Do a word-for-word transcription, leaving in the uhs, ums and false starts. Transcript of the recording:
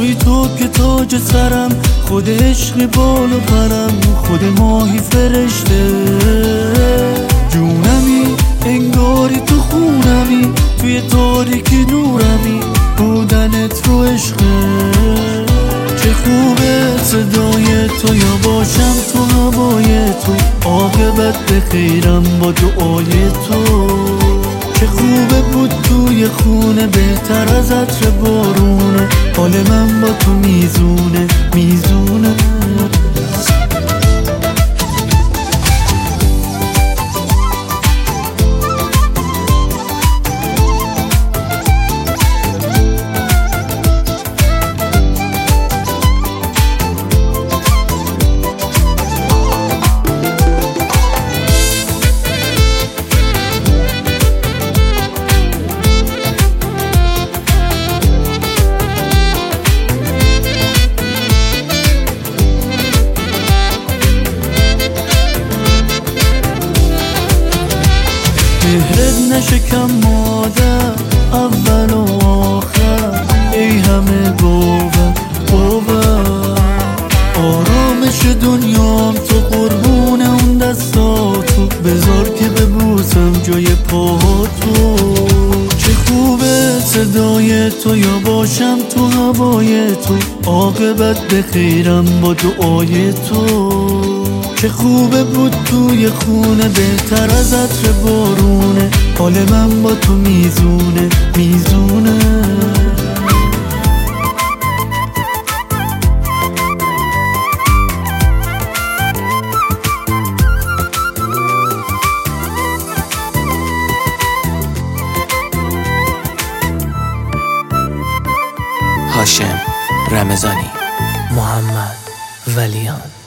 باشی تو که تاج سرم، خود عشق بال و پرم، خود ماهی فرشته جونمی، انگاری تو خونمی، توی تاریکی نورمی، بودنت رو عشقه. چه خوبه صدای تو، یا باشم تو هوای تو، عاقبت به خیرم با دعای تو. چه خوبه بود توی خونه، بهتر از عطر بارونه، حال من با تو میزونه میزونه. مهرت نشکم مادر، اول و آخر، ای همه باور باور. آرامش دنیام تو، قربون اون دستاتو، بذار که ببوسم جای پاهاتو. چه خوبه صدای تو، یا باشم تو هوای تو، عاقبت به خیرم با دعای تو. چه خوبه بود توی خونه، بهتر از عطر بارونه، حال من با تو میزونه میزونه. هاشم رمضانی، محمد ولیان.